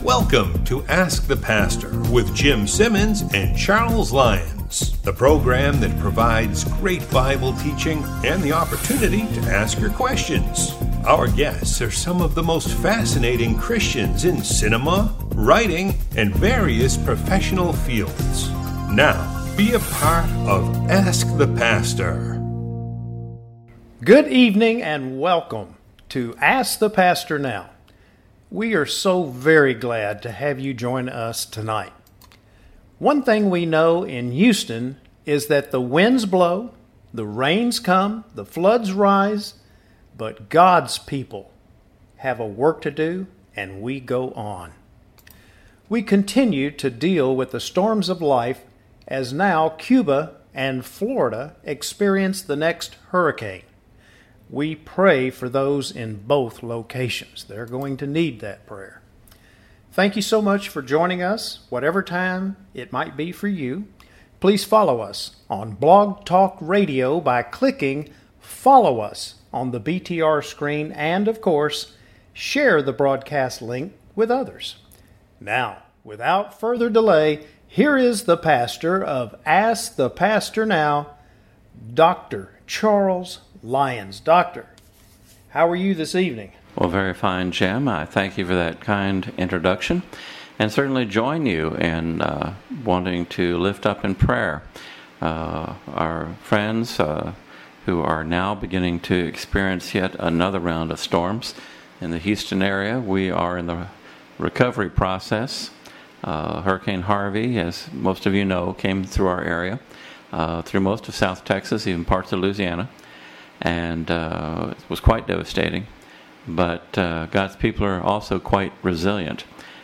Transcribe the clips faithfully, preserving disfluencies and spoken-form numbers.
Welcome to Ask the Pastor with Jim Simmons and Charles Lyons, the program that provides great Bible teaching and the opportunity to ask your questions. Our guests are some of the most fascinating Christians in cinema, writing, and various professional fields. Now, be a part of Ask the Pastor. Good evening and welcome to Ask the Pastor Now. We are so very glad to have you join us tonight. One thing we know in Houston is that the winds blow, the rains come, the floods rise, but God's people have a work to do and we go on. We continue to deal with the storms of life as now Cuba and Florida experience the next hurricane. We pray for those in both locations. They're going to need that prayer. Thank you so much for joining us, whatever time it might be for you. Please follow us on Blog Talk Radio by clicking Follow Us on the B T R screen and, of course, share the broadcast link with others. Now, without further delay, here is the pastor of Ask the Pastor Now, Doctor Charles Lyons. Doctor, how are you this evening? Well, very fine, Jim. I thank you for that kind introduction and certainly join you in uh, wanting to lift up in prayer uh, our friends uh, who are now beginning to experience yet another round of storms in the Houston area. We are in the recovery process. Uh, Hurricane Harvey, as most of you know, came through our area, uh, through most of South Texas, even parts of Louisiana. And uh, it was quite devastating. But uh, God's people are also quite resilient.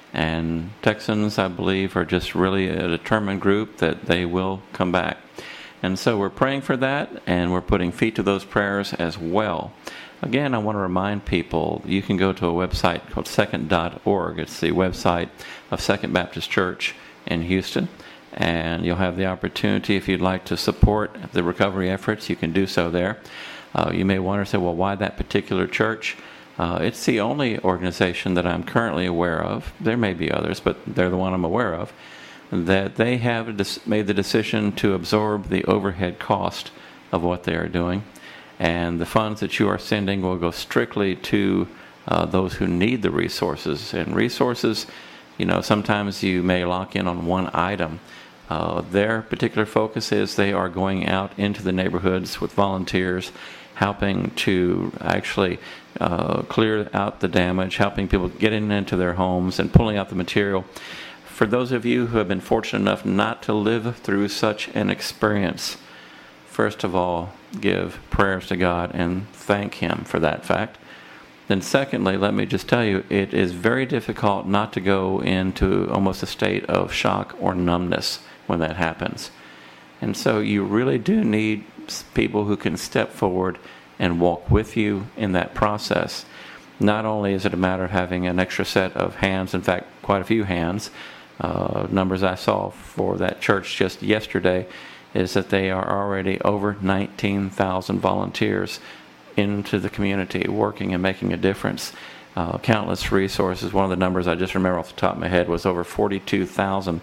And Texans, I believe, are just really a determined group that they will come back. And so we're praying for that, and we're putting feet to those prayers as well. Again, I want to remind people, you can go to a website called second dot org. It's the website of Second Baptist Church in Houston. And you'll have the opportunity, if you'd like to support the recovery efforts, you can do so there. Uh, you may wonder, say, well, why that particular church? Uh, it's the only organization that I'm currently aware of. There may be others, but they're the one I'm aware of, that they have dis- made the decision to absorb the overhead cost of what they are doing. And the funds that you are sending will go strictly to uh, those who need the resources. And resources, you know, sometimes you may lock in on one item. Uh, their particular focus is they are going out into the neighborhoods with volunteers, helping to actually uh, clear out the damage, helping people get in into their homes and pulling out the material. For those of you who have been fortunate enough not to live through such an experience, first of all, give prayers to God and thank Him for that fact. Then secondly, let me just tell you, it is very difficult not to go into almost a state of shock or numbness when that happens. And so you really do need people who can step forward and walk with you in that process. Not only is it a matter of having an extra set of hands, in fact, quite a few hands. Uh, numbers I saw for that church just yesterday is that they are already over nineteen thousand volunteers into the community working and making a difference. Uh, countless resources. One of the numbers I just remember off the top of my head was over forty-two thousand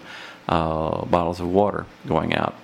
uh, bottles of water going out.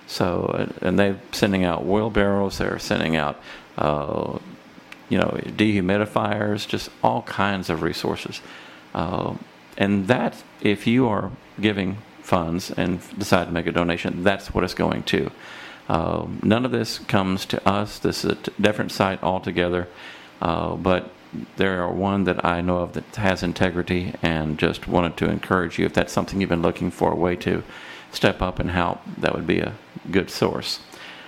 So, and they're sending out wheelbarrows, they're sending out, uh, you know, dehumidifiers, just all kinds of resources. Uh, and that, if you are giving funds and decide to make a donation, that's what it's going to. Uh, none of this comes to us. This is a t- different site altogether. Uh, but there are one that I know of that has integrity, and just wanted to encourage you, if that's something you've been looking for, a way to step up and help, that would be a good source.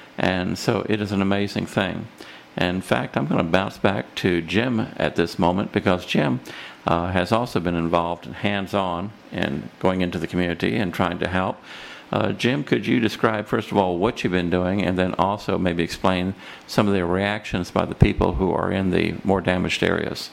And so it is an amazing thing. And in fact, I'm going to bounce back to Jim at this moment, because Jim uh, has also been involved and hands-on in going into the community and trying to help. Uh, Jim, could you describe, first of all, what you've been doing, and then also maybe explain some of the reactions by the people who are in the more damaged areas?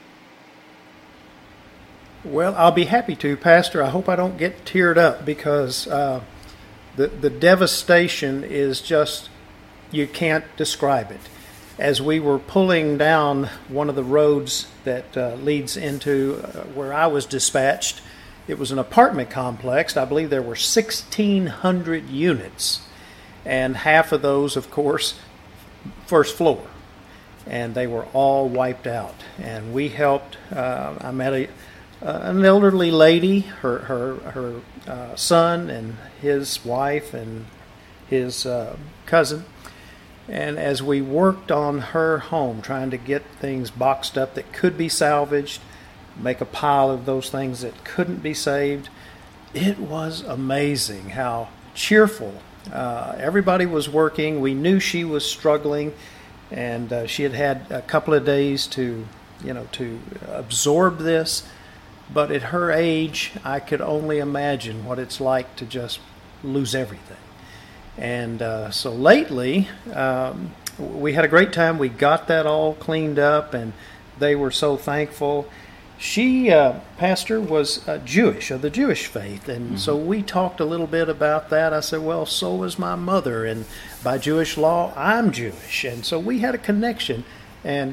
Well, I'll be happy to, Pastor. I hope I don't get teared up, because uh, the, the devastation is just, you can't describe it. As we were pulling down one of the roads that uh, leads into uh, where I was dispatched, it was an apartment complex. I believe there were sixteen hundred units, and half of those, of course, first floor. And they were all wiped out. And we helped. Uh, I met a, uh, an elderly lady, her her her uh, son and his wife and his uh, cousin. And as we worked on her home, trying to get things boxed up that could be salvaged, make a pile of those things that couldn't be saved, it was amazing how cheerful uh, everybody was working. We knew she was struggling. And uh, she had had a couple of days to, you know, to absorb this. But at her age, I could only imagine what it's like to just lose everything. And uh, so lately, um, we had a great time. We got that all cleaned up, and they were so thankful. She, uh, Pastor, was uh, Jewish, of the Jewish faith, and mm-hmm. so we talked a little bit about that. I said, well, so was my mother, and by Jewish law, I'm Jewish. And so we had a connection, and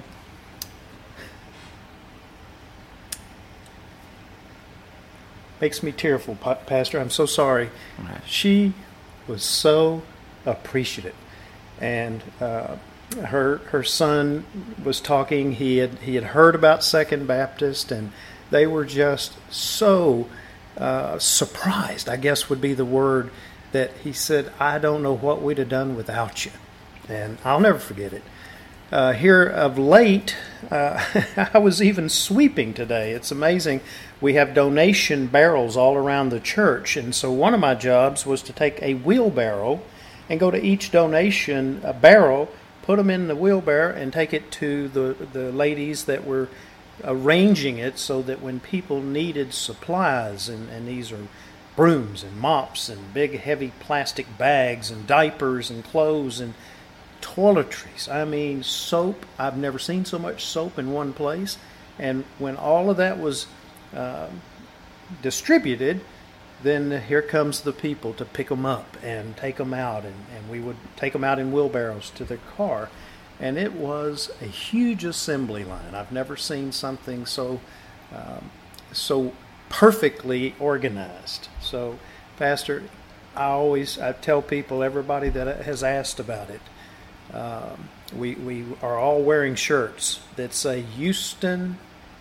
makes me tearful, Pastor. I'm so sorry. Okay. She was so appreciative, and uh, her her son was talking. He had he had heard about Second Baptist, and they were just so uh, surprised, I guess would be the word, that he said, I don't know what we'd have done without you. And I'll never forget it. Uh, here of late, uh, I was even sweeping today. It's amazing. We have donation barrels all around the church. And so one of my jobs was to take a wheelbarrow and go to each donation a barrel, put them in the wheelbarrow, and take it to the, the ladies that were arranging it so that when people needed supplies, and, and these are brooms and mops and big heavy plastic bags and diapers and clothes and toiletries. I mean, soap. I've never seen so much soap in one place. And when all of that was uh, distributed, then here comes the people to pick them up and take them out. And, and we would take them out in wheelbarrows to their car. And it was a huge assembly line. I've never seen something so um, so perfectly organized. So, Pastor, I always I tell people, everybody that has asked about it, um, we we are all wearing shirts that say Houston,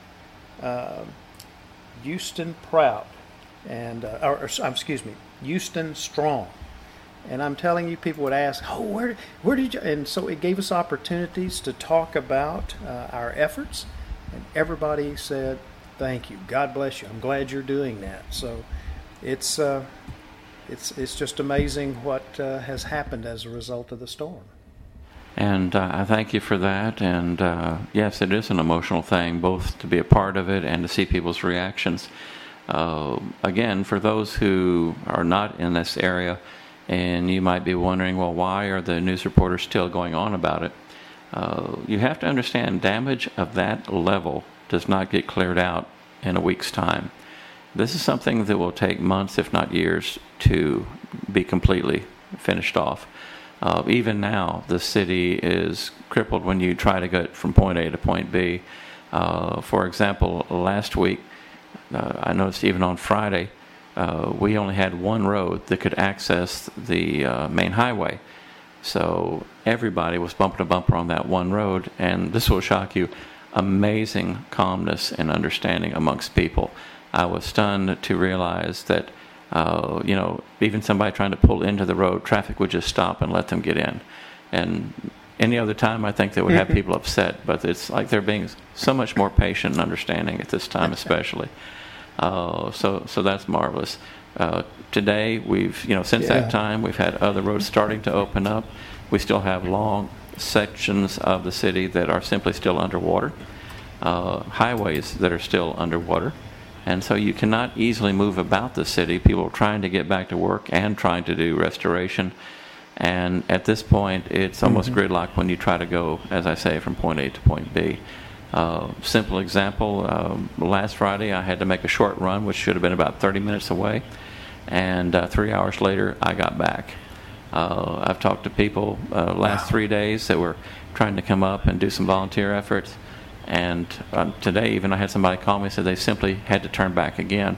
uh, Houston Proud, and uh, or, or excuse me, Houston Strong. And I'm telling you, people would ask, "Oh, where where did you?" And so it gave us opportunities to talk about uh, our efforts, and everybody said, "Thank you, God bless you. I'm glad you're doing that." So, it's uh, it's it's just amazing what uh, has happened as a result of the storm. And uh, I thank you for that. And uh, yes, it is an emotional thing, both to be a part of it and to see people's reactions. Uh, again, for those who are not in this area, and you might be wondering, well, why are the news reporters still going on about it? Uh, you have to understand, damage of that level does not get cleared out in a week's time. This is something that will take months, if not years, to be completely finished off. Uh, even now, the city is crippled when you try to get from point A to point B. Uh, for example, last week, uh, I noticed even on Friday, uh, we only had one road that could access the uh, main highway. So everybody was bumper to bumper on that one road, and this will shock you, amazing calmness and understanding amongst people. I was stunned to realize that, uh, you know, even somebody trying to pull into the road, traffic would just stop and let them get in. And any other time, I think they would have people upset, but it's like they're being so much more patient and understanding at this time, especially. Uh, so, so that's marvelous. Uh, today, we've, you know, since yeah. that time, we've had other roads starting to open up. We still have long sections of the city that are simply still underwater, uh, highways that are still underwater. And so you cannot easily move about the city. People are trying to get back to work and trying to do restoration. And at this point, it's almost mm-hmm. gridlock when you try to go, as I say, from point A to point B. Uh, simple example, um, last Friday I had to make a short run, which should have been about thirty minutes away. And uh, three hours later, I got back. Uh, I've talked to people uh, last wow. three days that were trying to come up and do some volunteer efforts. And um, today, even I had somebody call me and said they simply had to turn back again.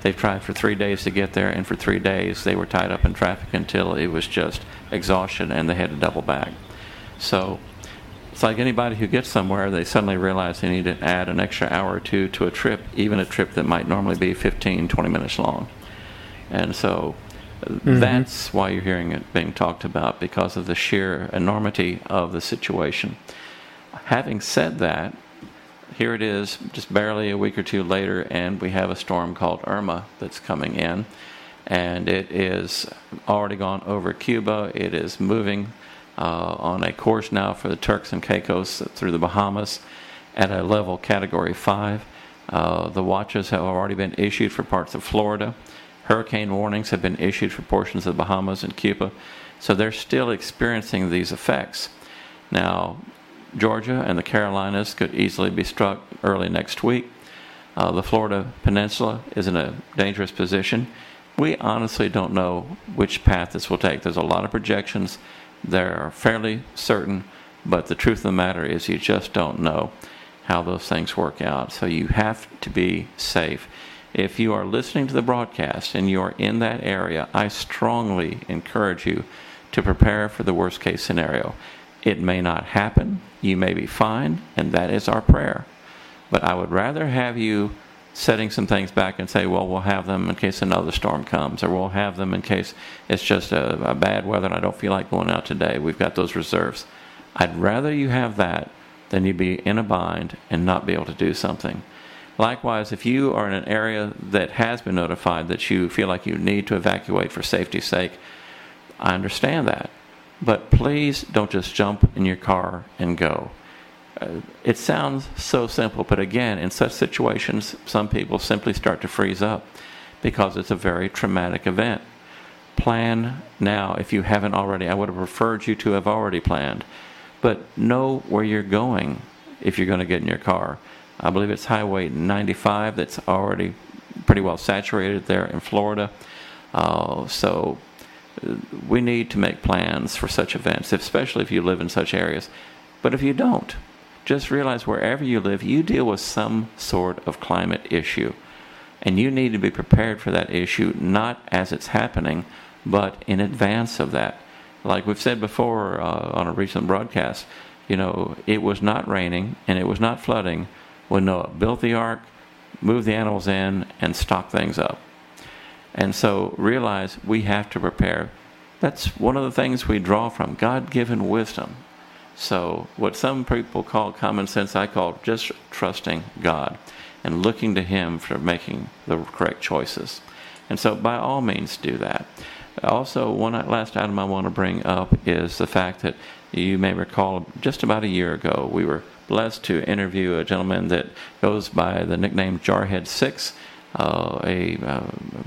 They've tried for three days to get there, and for three days they were tied up in traffic until it was just exhaustion and they had to double back. So it's like anybody who gets somewhere, they suddenly realize they need to add an extra hour or two to a trip, even a trip that might normally be fifteen, twenty minutes long. And so mm-hmm. that's why you're hearing it being talked about, because of the sheer enormity of the situation. Having said that, here it is, just barely a week or two later, and we have a storm called Irma that's coming in, and it is already gone over Cuba. It is moving uh, on a course now for the Turks and Caicos through the Bahamas at a level Category five. Uh, the watches have already been issued for parts of Florida. Hurricane warnings have been issued for portions of the Bahamas and Cuba. So they're still experiencing these effects. Now, Georgia and the Carolinas could easily be struck early next week. Uh, the Florida Peninsula is in a dangerous position. We honestly don't know which path this will take. There's a lot of projections. They're fairly certain, but the truth of the matter is you just don't know how those things work out. So you have to be safe. If you are listening to the broadcast and you are in that area, I strongly encourage you to prepare for the worst case scenario. It may not happen. You may be fine, and that is our prayer. But I would rather have you setting some things back and say, well, we'll have them in case another storm comes, or we'll have them in case it's just a, a bad weather and I don't feel like going out today. We've got those reserves. I'd rather you have that than you be in a bind and not be able to do something. Likewise, if you are in an area that has been notified that you feel like you need to evacuate for safety's sake, I understand that. But please don't just jump in your car and go. Uh, it sounds so simple, but again, in such situations, some people simply start to freeze up because it's a very traumatic event. Plan now if you haven't already. I would have preferred you to have already planned. But know where you're going if you're going to get in your car. I believe it's Highway ninety-five that's already pretty well saturated there in Florida. Uh, so we need to make plans for such events, especially if you live in such areas. But if you don't, just realize wherever you live, you deal with some sort of climate issue. And you need to be prepared for that issue, not as it's happening, but in advance of that. Like we've said before uh, on a recent broadcast, you know, it was not raining and it was not flooding when Noah built the ark, moved the animals in, and stocked things up. And so realize we have to prepare. That's one of the things we draw from, God-given wisdom. So what some people call common sense, I call just trusting God and looking to Him for making the correct choices. And so by all means do that. Also, one last item I want to bring up is the fact that you may recall just about a year ago we were blessed to interview a gentleman that goes by the nickname Jarhead Six, uh, a uh,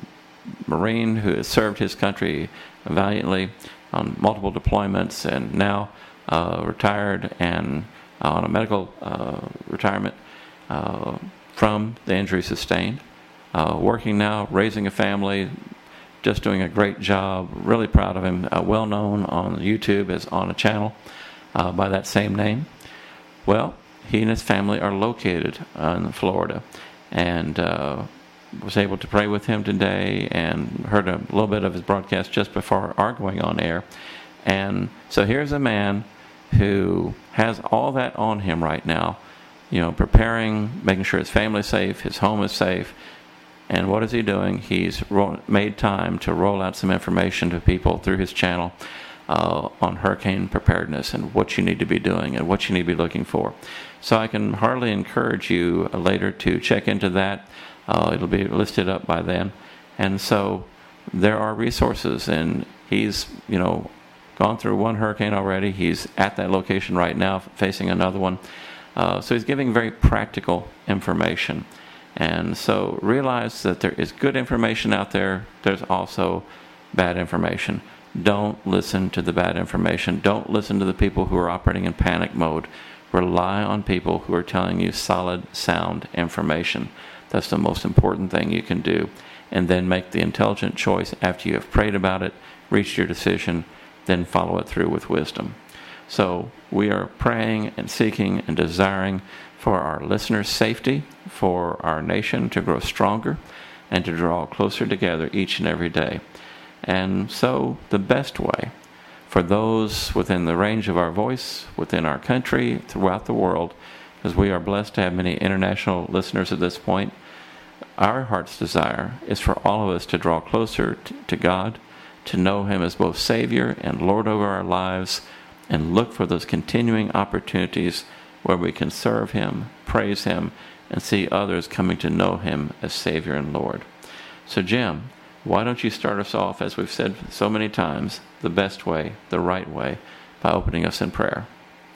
Marine who has served his country valiantly on multiple deployments and now uh, retired and uh, on a medical uh, retirement uh, from the injury sustained. Uh, working now, raising a family, just doing a great job. Really proud of him. Uh, well known on YouTube as on a channel uh, by that same name. Well, he and his family are located uh, in Florida, and uh, was able to pray with him today and heard a little bit of his broadcast just before our going on air. And so here's a man who has all that on him right now, you know, preparing, making sure his family's safe, his home is safe. And what is he doing? He's ro- made time to roll out some information to people through his channel uh, on hurricane preparedness and what you need to be doing and what you need to be looking for. So I can hardly encourage you later to check into that. Uh, it'll be listed up by then. And so there are resources, and he's, you know, gone through one hurricane already. He's at that location right now facing another one. Uh, so he's giving very practical information. And so realize that there is good information out there. There's also bad information. Don't listen to the bad information. Don't listen to the people who are operating in panic mode. Rely on people who are telling you solid, sound information. That's the most important thing you can do. And then make the intelligent choice after you have prayed about it, reached your decision, then follow it through with wisdom. So we are praying and seeking and desiring for our listeners' safety, for our nation to grow stronger, and to draw closer together each and every day. And so the best way for those within the range of our voice, within our country, throughout the world, because we are blessed to have many international listeners at this point, our heart's desire is for all of us to draw closer t- to God, to know Him as both Savior and Lord over our lives, and look for those continuing opportunities where we can serve Him, praise Him, and see others coming to know Him as Savior and Lord. So Jim, why don't you start us off, as we've said so many times, the best way, the right way, by opening us in prayer.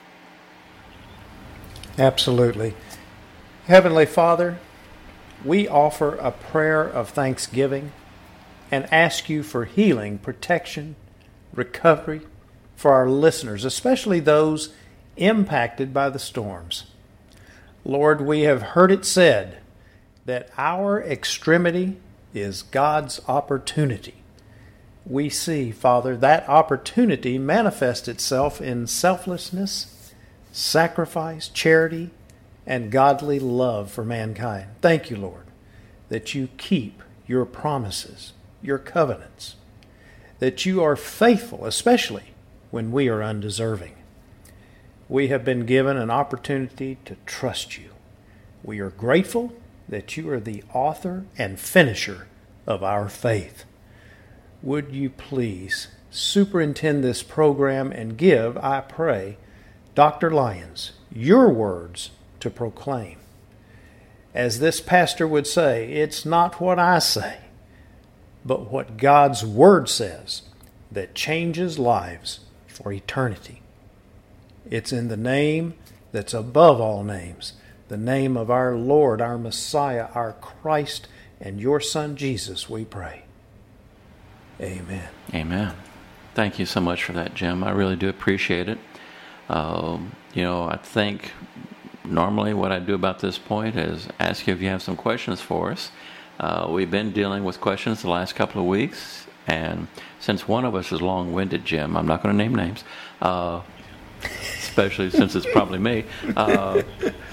Absolutely. Heavenly Father, we offer a prayer of thanksgiving and ask you for healing, protection, recovery for our listeners, especially those impacted by the storms. Lord, we have heard it said that our extremity is God's opportunity. We see, Father, that opportunity manifest itself in selflessness, sacrifice, charity, and godly love for mankind. Thank you, Lord, that you keep your promises, your covenants, that you are faithful, especially when we are undeserving. We have been given an opportunity to trust you. We are grateful that you are the author and finisher of our faith. Would you please superintend this program and give, I pray, Doctor Lyons your words to proclaim. As this pastor would say, it's not what I say, but what God's Word says that changes lives for eternity. It's in the name that's above all names, the name of our Lord, our Messiah, our Christ, and your Son Jesus, we pray. Amen. Amen. Thank you so much for that, Jim. I really do appreciate it. Um, you know, I think normally what I do about this point is ask you if you have some questions for us. Uh, we've been dealing with questions the last couple of weeks, and since one of us is long-winded, Jim, I'm not going to name names, uh, especially since it's probably me. Uh,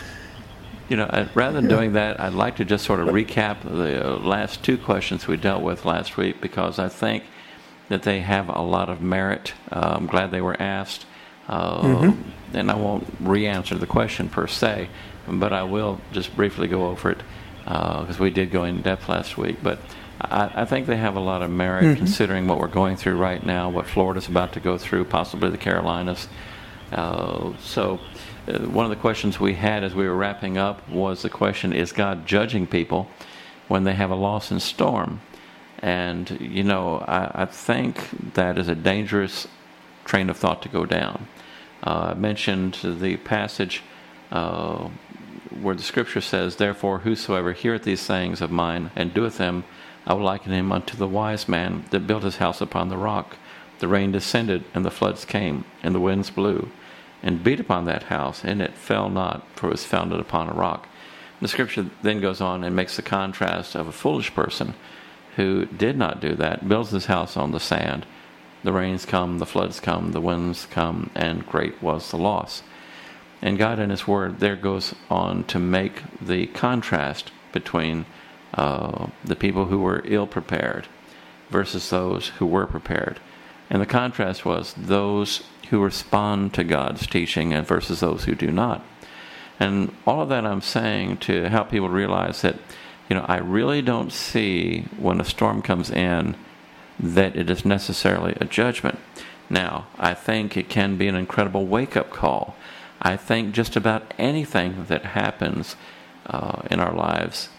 you know, I, rather than doing that, I'd like to just sort of recap the uh, last two questions we dealt with last week, because I think that they have a lot of merit. Uh, I'm glad they were asked. Uh, mm-hmm. And I won't re-answer the question per se, but I will just briefly go over it, because uh, we did go in depth last week. But I, I think they have a lot of merit, mm-hmm. considering what we're going through right now, what Florida's about to go through, possibly the Carolinas. Uh, so uh, one of the questions we had as we were wrapping up was the question, is God judging people when they have a loss and storm? And, you know, I, I think that is a dangerous train of thought to go down. Uh, I mentioned the passage uh, where the Scripture says, "Therefore whosoever heareth these sayings of mine and doeth them, I will liken him unto the wise man that built his house upon the rock. The rain descended, and the floods came, and the winds blew, and beat upon that house, and it fell not, for it was founded upon a rock." The Scripture then goes on and makes the contrast of a foolish person who did not do that, builds his house on the sand. The rains come, the floods come, the winds come, and great was the loss. And God in His Word there goes on to make the contrast between uh, the people who were ill-prepared versus those who were prepared. And the contrast was those who respond to God's teaching and versus those who do not. And all of that I'm saying to help people realize that, you know, I really don't see when a storm comes in that it is necessarily a judgment. Now, I think it can be an incredible wake-up call. I think just about anything that happens uh, in our lives,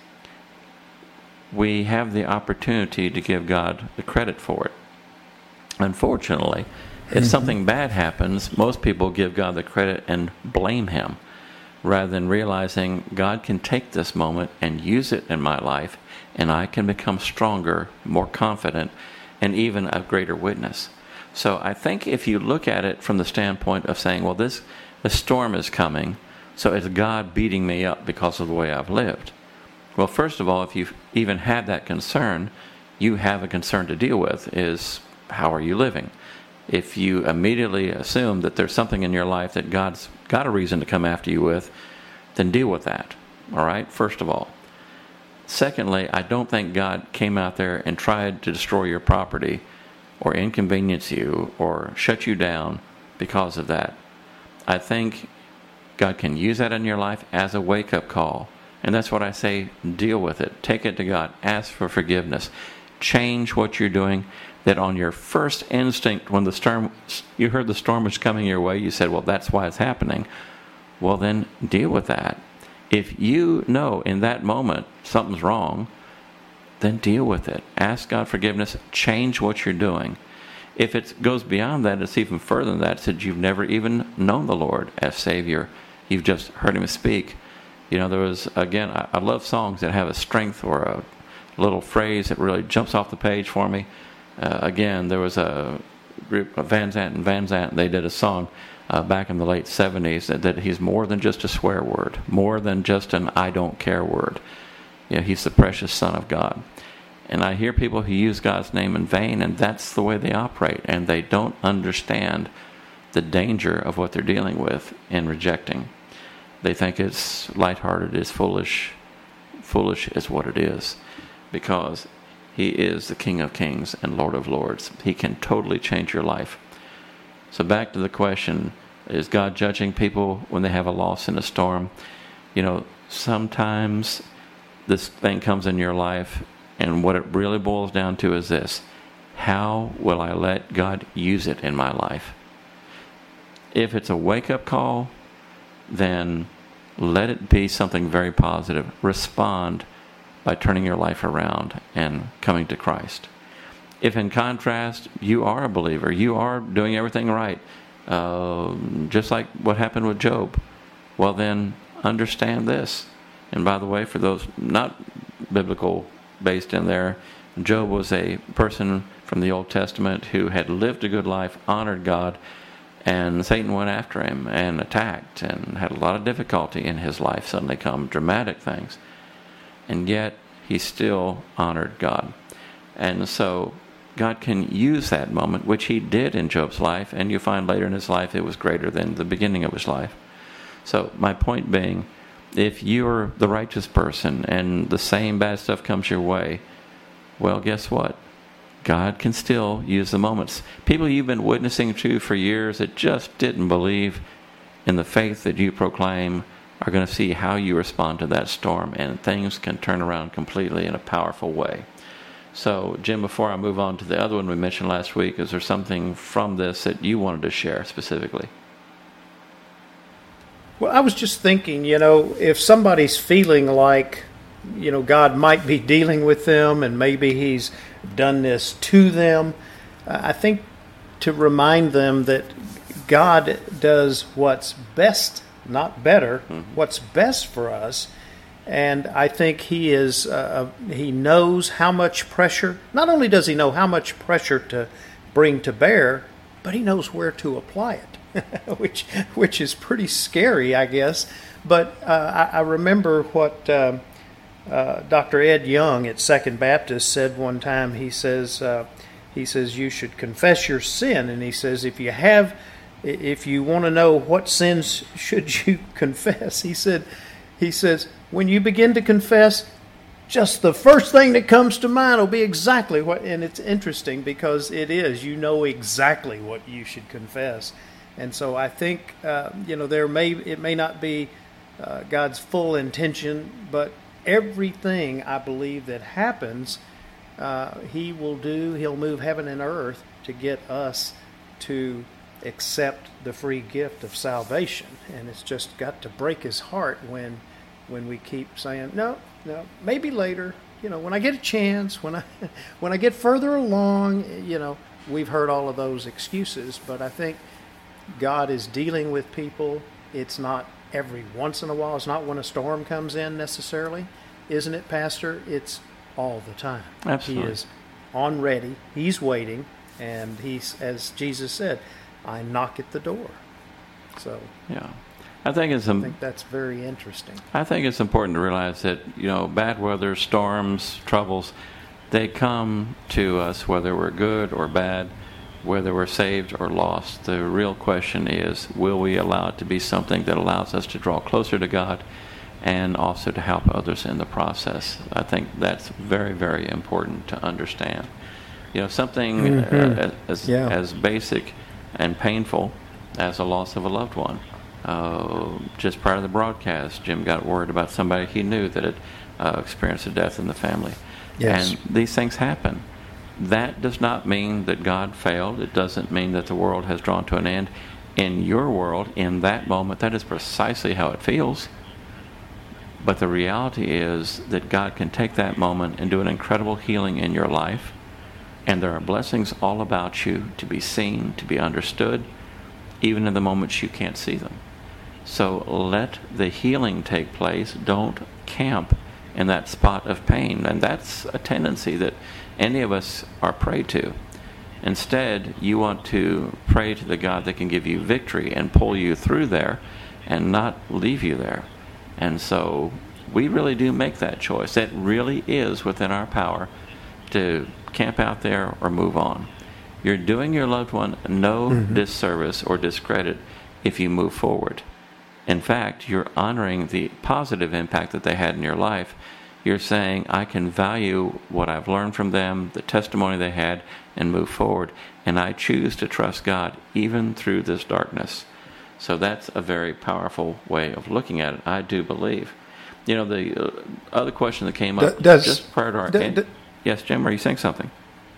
we have the opportunity to give God the credit for it. Unfortunately, if something bad happens, most people give God the credit and blame Him, rather than realizing God can take this moment and use it in my life, and I can become stronger, more confident, and even a greater witness. So I think if you look at it from the standpoint of saying, well, this the storm is coming, so it's God beating me up because of the way I've lived. Well, first of all, if you even had that concern, you have a concern to deal with, is how are you living? If you immediately assume that there's something in your life that God's got a reason to come after you with, then deal with that, all right, first of all. Secondly, I don't think God came out there and tried to destroy your property or inconvenience you or shut you down because of that. I think God can use that in your life as a wake-up call. And that's what I say, deal with it. Take it to God. Ask for forgiveness. Change what you're doing. That on your first instinct, when the storm, you heard the storm was coming your way, you said, well, that's why it's happening. Well, then deal with that. If you know in that moment something's wrong, then deal with it. Ask God forgiveness. Change what you're doing. If it goes beyond that, it's even further than that. It's that you've never even known the Lord as Savior. You've just heard Him speak. You know, there was, again, I, I love songs that have a strength or a little phrase that really jumps off the page for me. Uh, again, there was a group of Van Zandt and Van Zandt. They did a song uh, back in the late seventies that, that He's more than just a swear word, more than just an I don't care word. You know, He's the precious Son of God. And I hear people who use God's name in vain, and that's the way they operate. And they don't understand the danger of what they're dealing with in rejecting. They think it's lighthearted, it's foolish. Foolish is what it is, because He is the King of Kings and Lord of Lords. He can totally change your life. So back to the question, is God judging people when they have a loss in a storm? You know, sometimes this thing comes in your life, and what it really boils down to is this: how will I let God use it in my life? If it's a wake-up call, then let it be something very positive. Respond by turning your life around and coming to Christ. If in contrast, you are a believer, you are doing everything right, uh, just like what happened with Job, well then understand this. And by the way, for those not biblical based in there, Job was a person from the Old Testament who had lived a good life, honored God, and Satan went after him and attacked and had a lot of difficulty in his life, suddenly come dramatic things. And yet, he still honored God. And so, God can use that moment, which He did in Job's life, and you find later in his life it was greater than the beginning of his life. So, my point being, if you're the righteous person and the same bad stuff comes your way, well, guess what? God can still use the moments. People you've been witnessing to for years that just didn't believe in the faith that you proclaim are going to see how you respond to that storm, and things can turn around completely in a powerful way. So, Jim, before I move on to the other one we mentioned last week, is there something from this that you wanted to share specifically? Well, I was just thinking, you know, if somebody's feeling like, you know, God might be dealing with them and maybe He's done this to them, I think to remind them that God does what's best, not better, mm-hmm. what's best for us. And I think He is, uh, He knows how much pressure, not only does He know how much pressure to bring to bear, but He knows where to apply it, which which is pretty scary, I guess. But uh, I, I remember what uh, uh, Doctor Ed Young at Second Baptist said one time. He says, uh, he says, you should confess your sin. And he says, if you have, if you want to know what sins should you confess, he said, he says, when you begin to confess, just the first thing that comes to mind will be exactly what, and it's interesting because it is, you know exactly what you should confess. And so I think, uh, you know, there may, it may not be uh, God's full intention, but everything I believe that happens, uh, He will do, He'll move heaven and earth to get us to accept the free gift of salvation. And it's just got to break His heart when when we keep saying, no, no, maybe later, you know, when I get a chance, when I when I get further along, you know, we've heard all of those excuses. But I think God is dealing with people. It's not every once in a while. It's not when a storm comes in necessarily. Isn't it, Pastor? It's all the time. Absolutely. He is on ready. He's waiting. And He's, as Jesus said, I knock at the door. So yeah. I think it's. I think that's very interesting. I think it's important to realize that, you know, bad weather, storms, troubles, they come to us whether we're good or bad, whether we're saved or lost. The real question is, will we allow it to be something that allows us to draw closer to God and also to help others in the process. I think that's very, very important to understand. You know, something mm-hmm. uh, as, yeah. as basic and painful as a loss of a loved one. Uh, just prior to the broadcast, Jim got word about somebody he knew that had uh, experienced a death in the family. Yes. And these things happen. That does not mean that God failed. It doesn't mean that the world has drawn to an end. In your world, in that moment, that is precisely how it feels. But the reality is that God can take that moment and do an incredible healing in your life. And there are blessings all about you to be seen, to be understood, even in the moments you can't see them. So let the healing take place. Don't camp in that spot of pain. And that's a tendency that any of us are prey to. Instead, you want to pray to the God that can give you victory and pull you through there and not leave you there. And so we really do make that choice. It really is within our power to camp out there or move on. You're doing your loved one no mm-hmm. disservice or discredit if you move forward. In fact, you're honoring the positive impact that they had in your life. You're saying, I can value what I've learned from them, the testimony they had, and move forward. And I choose to trust God even through this darkness. So that's a very powerful way of looking at it, I do believe. You know, the uh, other question that came up does, just prior to our... d- d- yes, Jim, are you saying something?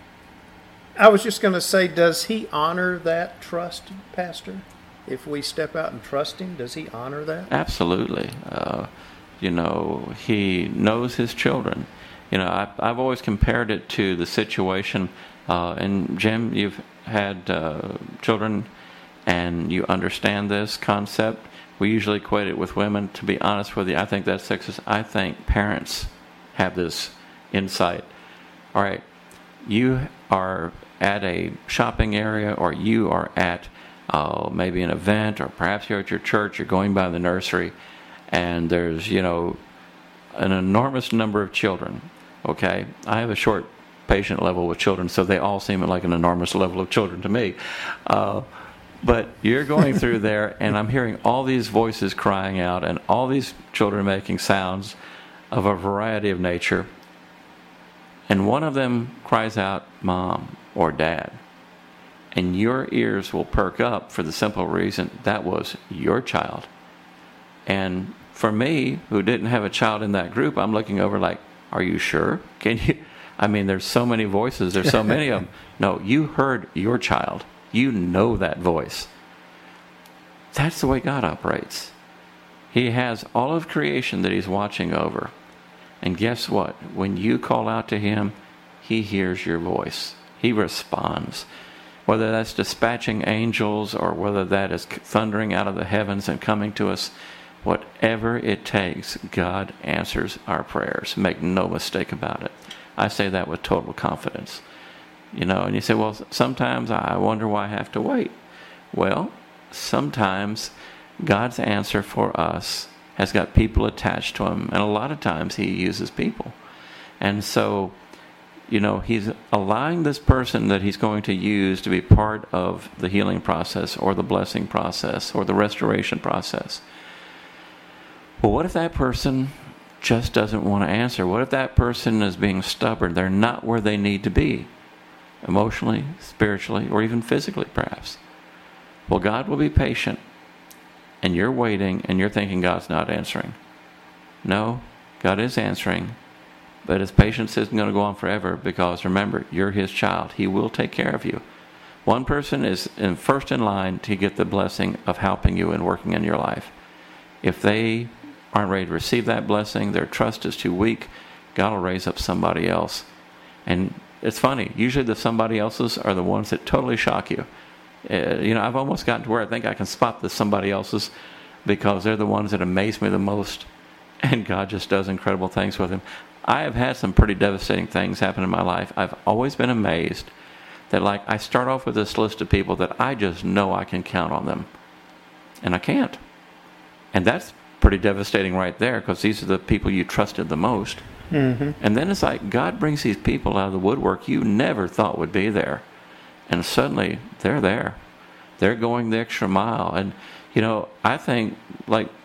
I was just going to say, does he honor that trust, Pastor? If we step out and trust him, does he honor that? Absolutely. Uh, you know, he knows his children. You know, I, I've always compared it to the situation, uh, and Jim, you've had uh, children, and you understand this concept. We usually equate it with women. To be honest with you, I think that's sexist. I think parents have this insight. All right, you are at a shopping area, or you are at uh, maybe an event, or perhaps you're at your church, you're going by the nursery, and there's, you know, an enormous number of children, okay? I have a short patient level with children, so they all seem like an enormous level of children to me. Uh, but you're going through there, and I'm hearing all these voices crying out, and all these children making sounds of a variety of nature. And one of them cries out, Mom or Dad. And your ears will perk up for the simple reason that was your child. And for me, who didn't have a child in that group, I'm looking over like, are you sure? Can you? I mean, there's so many voices. There's so many of them. No, you heard your child. You know that voice. That's the way God operates. He has all of creation that he's watching over. And guess what? When you call out to him, he hears your voice. He responds. Whether that's dispatching angels or whether that is thundering out of the heavens and coming to us, whatever it takes, God answers our prayers. Make no mistake about it. I say that with total confidence. You know, and you say, well, sometimes I wonder why I have to wait. Well, sometimes God's answer for us has got people attached to him, and a lot of times he uses people. And so, you know, he's allowing this person that he's going to use to be part of the healing process or the blessing process or the restoration process. Well, what if that person just doesn't want to answer? What if that person is being stubborn? They're not where they need to be, emotionally, spiritually, or even physically, perhaps. Well, God will be patient, and you're waiting, and you're thinking God's not answering. No, God is answering, but his patience isn't going to go on forever, because remember, you're his child. He will take care of you. One person is in first in line to get the blessing of helping you and working in your life. If they aren't ready to receive that blessing, their trust is too weak, God will raise up somebody else. And it's funny, usually the somebody else's are the ones that totally shock you. Uh, you know, I've almost gotten to where I think I can spot the somebody else's because they're the ones that amaze me the most, and God just does incredible things with them. I have had some pretty devastating things happen in my life. I've always been amazed that, like, I start off with this list of people that I just know I can count on them, and I can't. And that's pretty devastating right there, because these are the people you trusted the most. Mm-hmm. And then it's like God brings these people out of the woodwork you never thought would be there. And suddenly, they're there. They're going the extra mile. And, you know, I think, like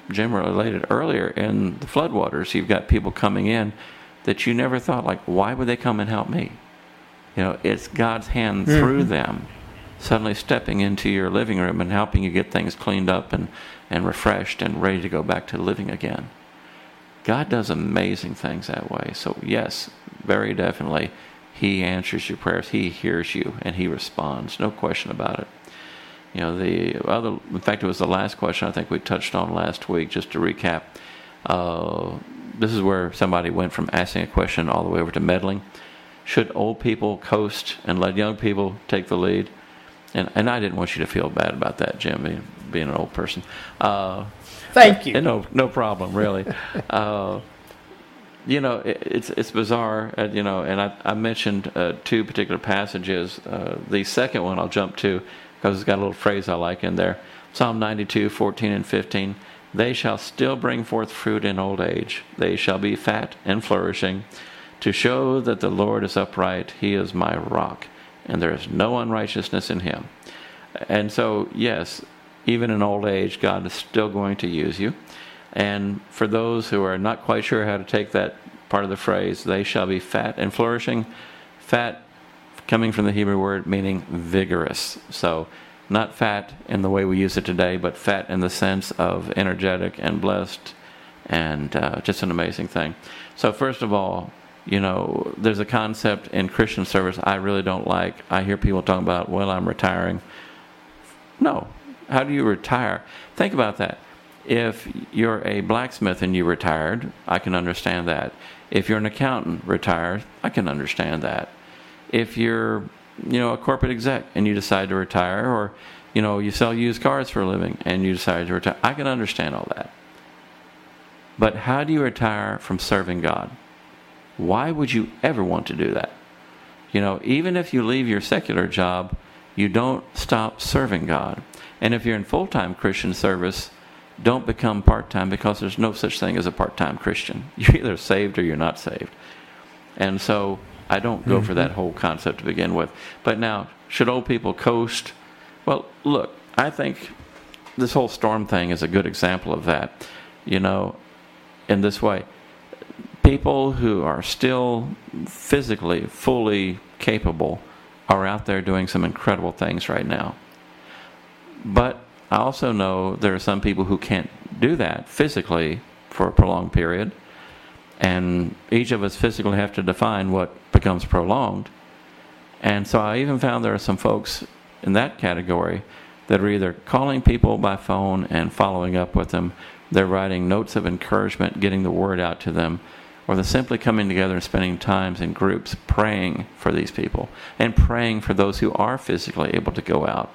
Jim related earlier, in the floodwaters, you've got people coming in that you never thought, like, why would they come and help me? You know, it's God's hand mm-hmm. through them suddenly stepping into your living room and helping you get things cleaned up and, and refreshed and ready to go back to living again. God does amazing things that way. So yes, very definitely, He answers your prayers. He hears you and He responds. No question about it. You know, the other, in fact, it was the last question I think we touched on last week, just to recap. Uh, this is where somebody went from asking a question all the way over to meddling. Should old people coast and let young people take the lead? And and I didn't want you to feel bad about that, Jim, being, being an old person. Uh, Thank you. No, no problem, really. uh, you know, it, it's it's bizarre, uh, you know, and I, I mentioned uh, two particular passages. Uh, the second one I'll jump to because it's got a little phrase I like in there. Psalm ninety-two, fourteen and fifteen. They shall still bring forth fruit in old age. They shall be fat and flourishing, to show that the Lord is upright. He is my rock, and there is no unrighteousness in Him. And so, yes, even in old age, God is still going to use you. And for those who are not quite sure how to take that part of the phrase, they shall be fat and flourishing. Fat coming from the Hebrew word meaning vigorous. So not fat in the way we use it today, but fat in the sense of energetic and blessed, and uh, just an amazing thing. So first of all, you know, there's a concept in Christian service I really don't like. I hear people talking about, well, I'm retiring. No. How do you retire? Think about that. If you're a blacksmith and you retired, I can understand that. If you're an accountant retired, I can understand that. If you're, you know, a corporate exec and you decide to retire, or, you know, you sell used cars for a living and you decide to retire, I can understand all that. But how do you retire from serving God? Why would you ever want to do that? You know, even if you leave your secular job, you don't stop serving God. And if you're in full-time Christian service, don't become part-time, because there's no such thing as a part-time Christian. You're either saved or you're not saved. And so I don't go mm-hmm. for that whole concept to begin with. But now, should old people coast? Well, look, I think this whole storm thing is a good example of that. You know, in this way, people who are still physically fully capable are out there doing some incredible things right now. But I also know there are some people who can't do that physically for a prolonged period, and each of us physically have to define what becomes prolonged. And so I even found there are some folks in that category that are either calling people by phone and following up with them, they're writing notes of encouragement, getting the word out to them, or they're simply coming together and spending times in groups praying for these people and praying for those who are physically able to go out.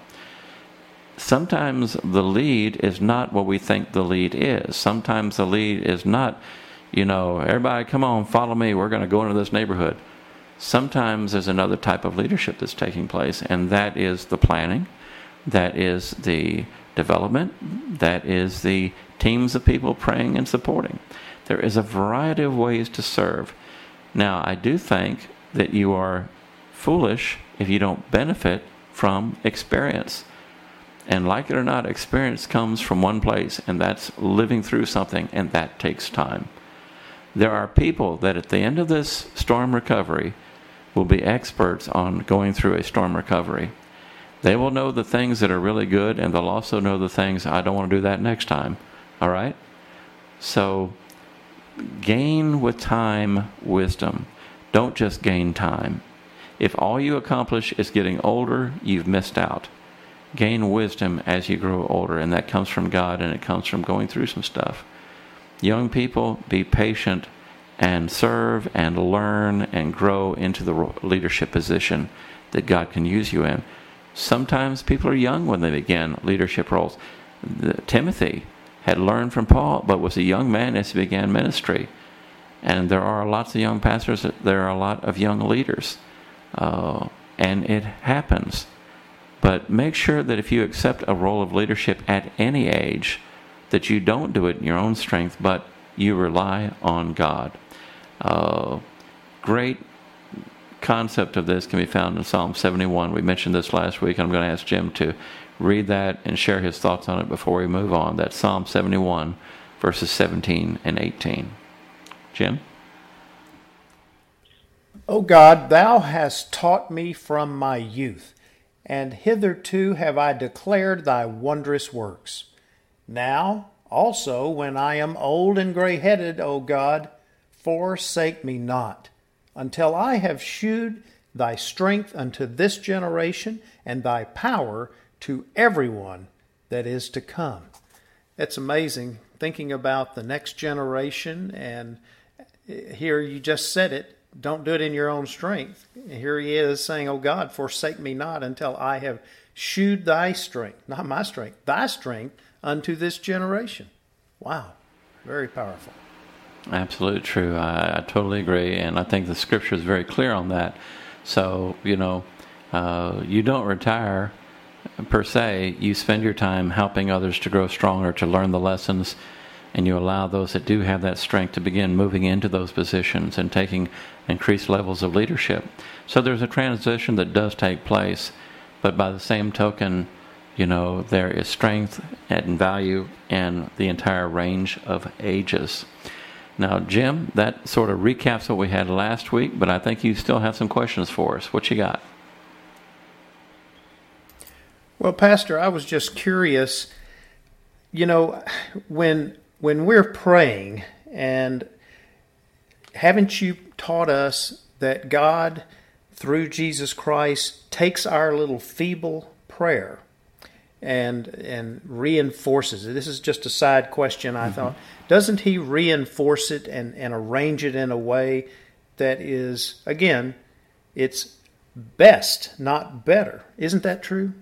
Sometimes the lead is not what we think the lead is. Sometimes the lead is not, you know, everybody come on, follow me, we're going to go into this neighborhood. Sometimes there's another type of leadership that's taking place, and that is the planning, that is the development, that is the teams of people praying and supporting. There is a variety of ways to serve. Now, I do think that you are foolish if you don't benefit from experience. And like it or not, experience comes from one place, and that's living through something, and that takes time. There are people that at the end of this storm recovery will be experts on going through a storm recovery. They will know the things that are really good, and they'll also know the things, I don't want to do that next time. All right? So gain with time wisdom. Don't just gain time. If all you accomplish is getting older, you've missed out. Gain wisdom as you grow older, and that comes from God, and it comes from going through some stuff. Young people, be patient and serve and learn and grow into the leadership position that God can use you in. Sometimes people are young when they begin leadership roles. Timothy had learned from Paul, but was a young man as he began ministry. And there are lots of young pastors, there are a lot of young leaders. Uh, and it happens. But make sure that if you accept a role of leadership at any age, that you don't do it in your own strength, but you rely on God. Uh, great concept of this can be found in Psalm seventy-one. We mentioned this last week. I'm going to ask Jim to read that and share his thoughts on it before we move on. That's Psalm seventy-one, verses seventeen and eighteen. Jim? O God, thou hast taught me from my youth, and hitherto have I declared thy wondrous works. Now also, when I am old and grey-headed, O God, forsake me not, until I have shewed thy strength unto this generation, and thy power to everyone that is to come. It's amazing thinking about the next generation, and here you just said it, don't do it in your own strength. Here he is saying, O God, forsake me not until I have shewed thy strength, not my strength, thy strength unto this generation. Wow, very powerful. Absolutely true. I, I totally agree, and I think the Scripture is very clear on that. So, you know, uh, you don't retire per se. You spend your time helping others to grow stronger, to learn the lessons, and you allow those that do have that strength to begin moving into those positions and taking increased levels of leadership. So there's a transition that does take place, but by the same token, you know, there is strength and value in the entire range of ages. Now, Jim, that sort of recaps what we had last week, but I think you still have some questions for us. What you got? Well, Pastor, I was just curious, you know, when when we're praying, and haven't you taught us that God, through Jesus Christ, takes our little feeble prayer and and reinforces it? This is just a side question, I mm-hmm. thought. Doesn't he reinforce it and, and arrange it in a way that is, again, it's best, not better? Isn't that true?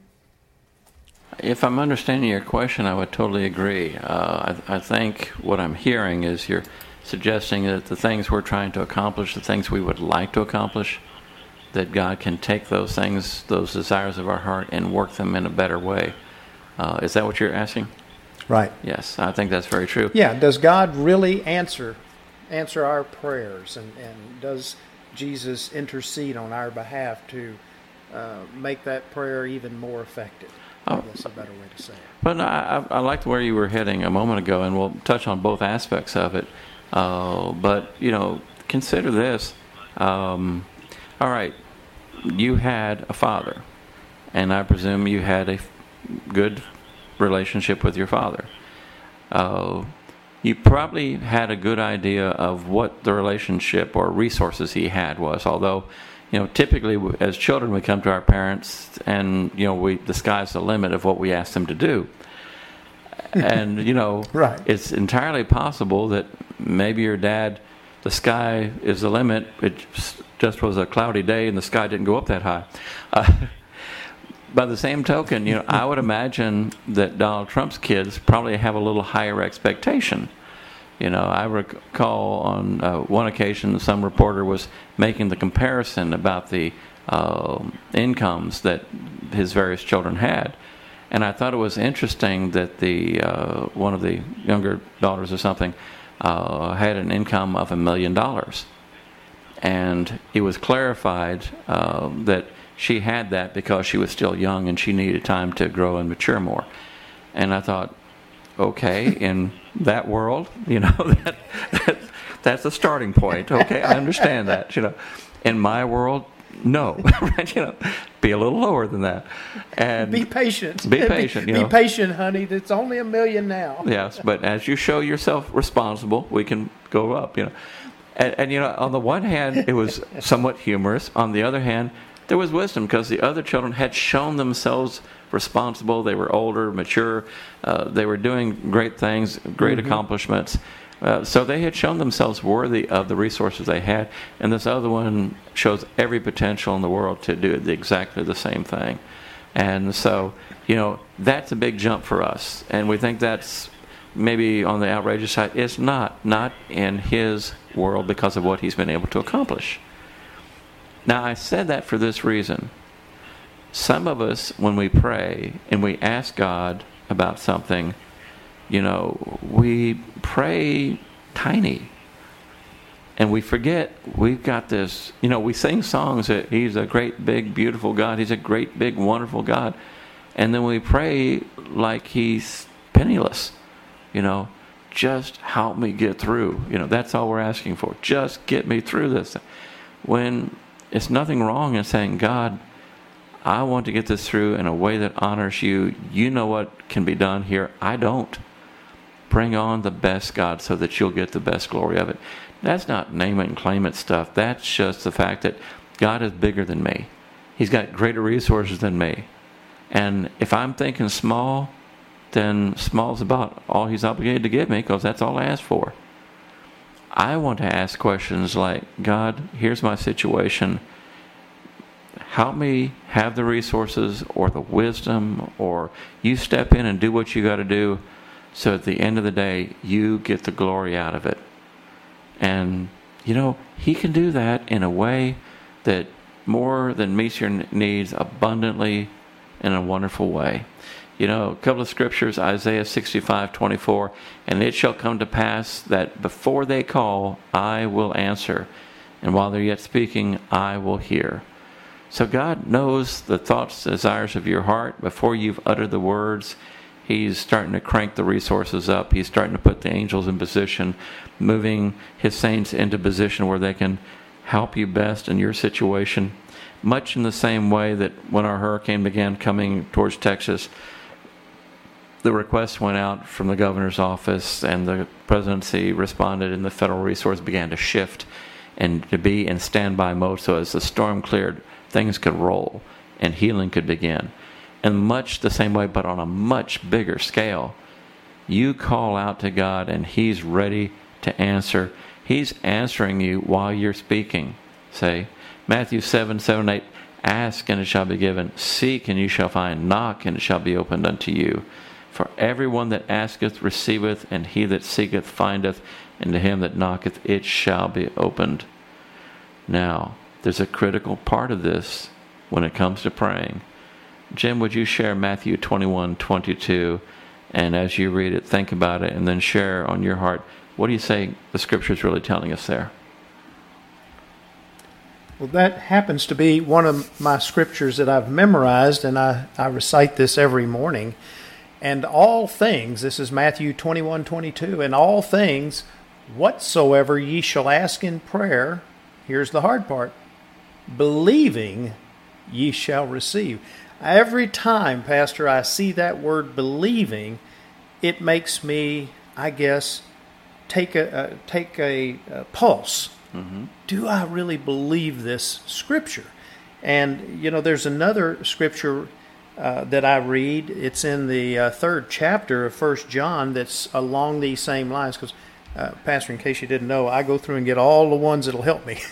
If I'm understanding your question, I would totally agree. Uh, I, I think what I'm hearing is you're suggesting that the things we're trying to accomplish, the things we would like to accomplish, that God can take those things, those desires of our heart, and work them in a better way. Uh, is that what you're asking? Right. Yes, I think that's very true. Yeah. Does God really answer answer our prayers, and, and does Jesus intercede on our behalf to uh, make that prayer even more effective? I guess that's a better way to say it. But I, I, I liked where you were heading a moment ago, and we'll touch on both aspects of it. Uh, but, you know, consider this. Um, all right, you had a father, and I presume you had a f- good relationship with your father. Uh, you probably had a good idea of what the relationship or resources he had was, although, you know, typically as children we come to our parents and, you know, we the sky's the limit of what we ask them to do. And, you know, right. It's entirely possible that maybe your dad, the sky is the limit. It just was a cloudy day and the sky didn't go up that high. Uh, by the same token, you know, I would imagine that Donald Trump's kids probably have a little higher expectation. You know, I recall on uh, one occasion some reporter was making the comparison about the uh, incomes that his various children had. And I thought it was interesting that the uh, one of the younger daughters or something uh, had an income of a million dollars. And it was clarified uh, that she had that because she was still young and she needed time to grow and mature more. And I thought, okay, in that world, you know, that, that that's a starting point. Okay, I understand that. You know, in my world, no, right? You know, be a little lower than that, and be patient. Be patient. Be, you know. be patient, honey. It's only a million now. Yes, but as you show yourself responsible, we can go up. You know, and, and you know, on the one hand, it was somewhat humorous. On the other hand, there was wisdom because the other children had shown themselves responsible. They were older, mature. Uh, they were doing great things, great mm-hmm. accomplishments. Uh, so they had shown themselves worthy of the resources they had. And this other one shows every potential in the world to do exactly the same thing. And so, you know, that's a big jump for us. And we think that's maybe on the outrageous side. It's not. Not in his world because of what he's been able to accomplish. Now, I said that for this reason. Some of us, when we pray and we ask God about something, you know, we pray tiny. And we forget we've got this, you know, we sing songs that he's a great, big, beautiful God. He's a great, big, wonderful God. And then we pray like he's penniless, you know. just help me get through. You know, that's all we're asking for. Just get me through this. When it's nothing wrong in saying, God, I want to get this through in a way that honors you. You know what can be done here. I don't. Bring on the best, God, so that you'll get the best glory of it. That's not name it and claim it stuff. That's just the fact that God is bigger than me. He's got greater resources than me. And if I'm thinking small, then small's about all he's obligated to give me, because that's all I ask for. I want to ask questions like, God, here's my situation. Help me have the resources or the wisdom, or you step in and do what you got to do, so at the end of the day, you get the glory out of it. And, you know, he can do that in a way that more than meets your needs abundantly in a wonderful way. You know, a couple of scriptures, Isaiah sixty-five twenty-four, and it shall come to pass that before they call, I will answer. And while they're yet speaking, I will hear. So God knows the thoughts, desires of your heart before you've uttered the words. He's starting to crank the resources up. He's starting to put the angels in position, moving his saints into position where they can help you best in your situation. Much in the same way that when our hurricane began coming towards Texas, the request went out from the governor's office, and the presidency responded, and the federal resource began to shift and to be in standby mode. So as the storm cleared, things could roll and healing could begin. And much the same way, but on a much bigger scale, you call out to God and he's ready to answer. He's answering you while you're speaking. Say, Matthew seven, seven, eight, ask and it shall be given. Seek and you shall find. Knock and it shall be opened unto you. For everyone that asketh receiveth, and he that seeketh findeth, and to him that knocketh it shall be opened. Now, there's a critical part of this when it comes to praying. Jim, would you share Matthew twenty-one twenty-two, and as you read it, think about it, and then share on your heart, what do you say the Scripture is really telling us there? Well, that happens to be one of my scriptures that I've memorized, and I, I recite this every morning. And all things, this is Matthew twenty-one twenty-two, and all things whatsoever ye shall ask in prayer, here's the hard part, believing ye shall receive. Every time, Pastor, I see that word believing, it makes me, I guess, take a uh, take a, a pulse. Mm-hmm. Do I really believe this scripture? And, you know, there's another scripture uh, that I read. It's in the uh, third chapter of First John that's along these same lines. Because, uh, Pastor, in case you didn't know, I go through and get all the ones that'll help me.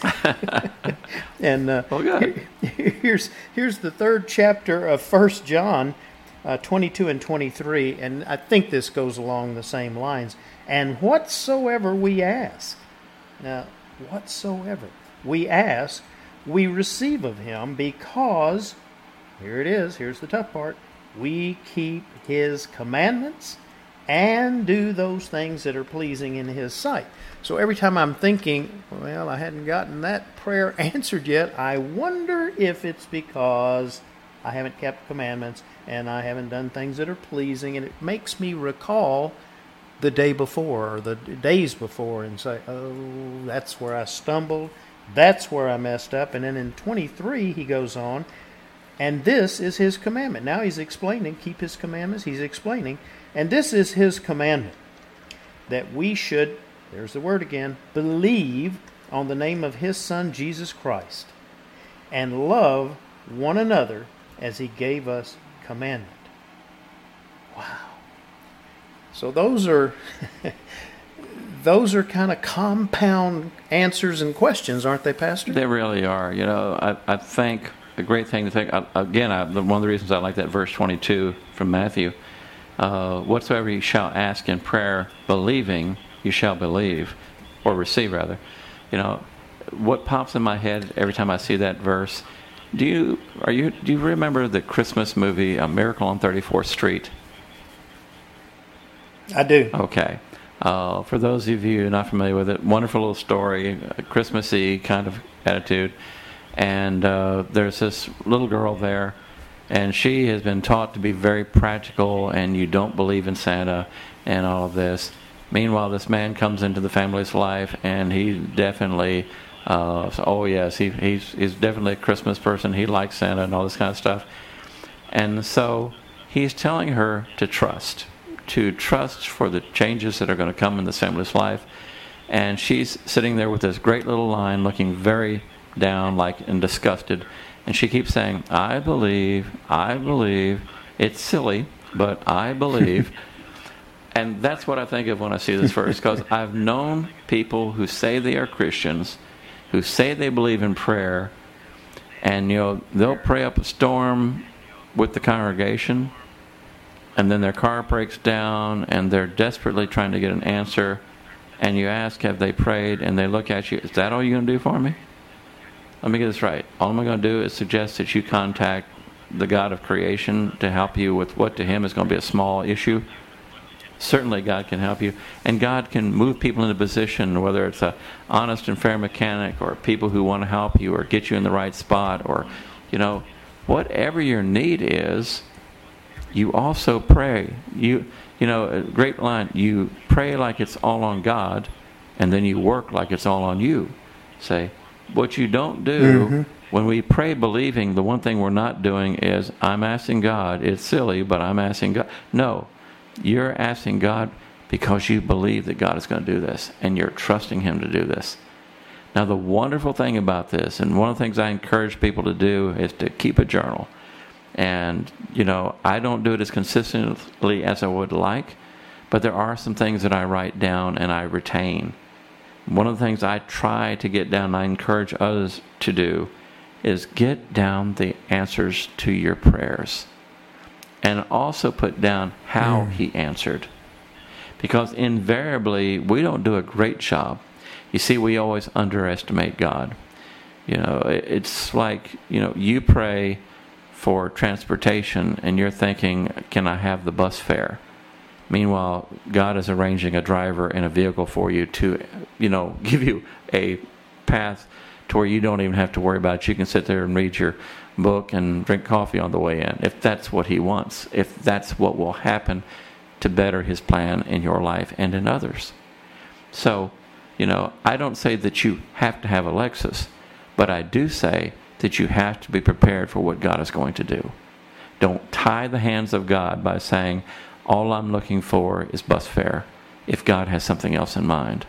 and uh, well, good. Here, here's here's the third chapter of First John, uh, twenty-two and twenty-three, and I think this goes along the same lines. And whatsoever we ask, now, whatsoever we ask, we receive of him, because, here it is, here's the tough part, we keep his commandments and do those things that are pleasing in his sight. So every time I'm thinking, well, I hadn't gotten that prayer answered yet, I wonder if it's because I haven't kept commandments and I haven't done things that are pleasing, and it makes me recall the day before or the days before and say, oh, that's where I stumbled, that's where I messed up. And then in twenty-three he goes on, and this is his commandment. Now he's explaining, keep his commandments, he's explaining, and this is his commandment, that we should, there's the word again, believe on the name of his Son Jesus Christ, and love one another as he gave us commandment. Wow. So those are those are kind of compound answers and questions, aren't they, Pastor? They really are. You know, I, I think a great thing to think, again, I, one of the reasons I like that verse twenty-two from Matthew, uh, whatsoever you shall ask in prayer, believing, you shall believe, or receive rather. You know, what pops in my head every time I see that verse, do you are you do you remember the Christmas movie, A Miracle on thirty-fourth Street? I do. Okay. Uh, for those of you not familiar with it, wonderful little story, Christmassy kind of attitude. And uh, there's this little girl there, and she has been taught to be very practical, and you don't believe in Santa and all of this. Meanwhile, this man comes into the family's life, and he definitely, uh, so, oh yes, he, he's, he's definitely a Christmas person. He likes Santa and all this kind of stuff. And so he's telling her to trust, to trust for the changes that are going to come in this family's life. And she's sitting there with this great little line, looking very down, like, and disgusted. And she keeps saying, I believe, I believe. It's silly, but I believe. And that's what I think of when I see this verse, because I've known people who say they are Christians, who say they believe in prayer, and, you know, they'll pray up a storm with the congregation, and then their car breaks down, and they're desperately trying to get an answer, and you ask, have they prayed, and they look at you, is that all you're going to do for me? Let me get this right. All I'm going to do is suggest that you contact the God of creation to help you with what to him is going to be a small issue. Certainly God can help you. And God can move people into position, whether it's a honest and fair mechanic or people who want to help you or get you in the right spot, or, you know, whatever your need is, you also pray. You you know, a great line, you pray like it's all on God, and then you work like it's all on you. Say, what you don't do, mm-hmm. when we pray believing, the one thing we're not doing is, I'm asking God, it's silly, but I'm asking God. No. You're asking God because you believe that God is going to do this, and you're trusting him to do this. Now, the wonderful thing about this, and one of the things I encourage people to do, is to keep a journal. And, you know, I don't do it as consistently as I would like, but there are some things that I write down and I retain. One of the things I try to get down, and I encourage others to do, is get down the answers to your prayers. And also put down how mm. he answered. Because invariably, we don't do a great job. You see, we always underestimate God. You know, it's like, you know, you pray for transportation and you're thinking, can I have the bus fare? Meanwhile, God is arranging a driver and a vehicle for you to, you know, give you a path to where you don't even have to worry about it. You can sit there and read your book and drink coffee on the way in, if that's what he wants, if that's what will happen to better his plan in your life and in others. So, you know, I don't say that you have to have a Lexus, but I do say that you have to be prepared for what God is going to do. Don't tie the hands of God by saying, all I'm looking for is bus fare, if God has something else in mind.